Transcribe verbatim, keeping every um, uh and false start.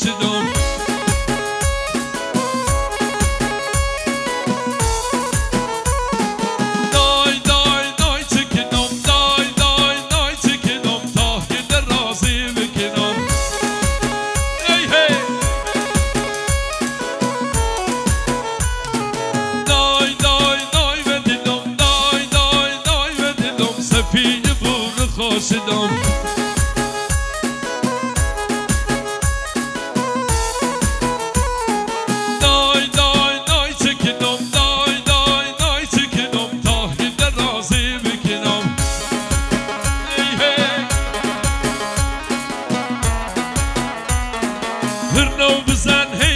خورشیدم دای دای دای چکنم دای دای دای چکنم تا که در رازی بکنم ای هی دای دای دای و دلم دای دای دای و دلم سپید بور خورشیدم هرنو بزن